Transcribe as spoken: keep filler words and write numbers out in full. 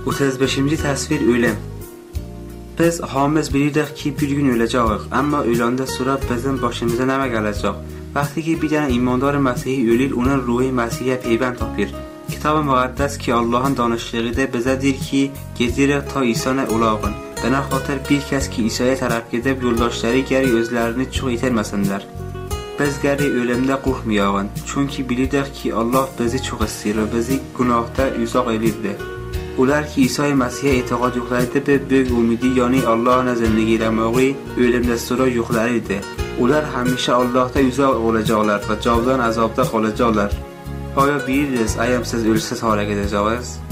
otuz beşinci təsvir ölüm. Biz hamımız bilirik ki bir gün öləcəyik, amma öləndə sonra bizim başımıza nə gələcək? Vaxtı ki bir dənə imandar Məsihi ölür, onun ruhu Məsihə peyvənd tapır. Kitab-ı müqəddəs ki Allahın danışdığıdır bizə deyir ki, gedirik ta İsa'na ulağın. Buna xatir bir kəs ki İsa'ya tərəf gedib yoldaşları gərək özlərini çox itirməsinlər. Biz gərək ölümdə qorxmayağın, çünki bilirik ki Allah bizi çox istəyir və bizi günahda uzaq edirdi. Onlar ki İsa Məsihə etiqad yoxlarıdır və böyük ümidi, yəni Allahın zindagi eləməyi ölümdən sonra yoxlarıdır. Onlar həmişə Allahda uzaq olacaqlar və cavdan əzabda qalacaqlar. Aya bilirsiniz, ayam siz ölsəz hara gedəcəksiniz?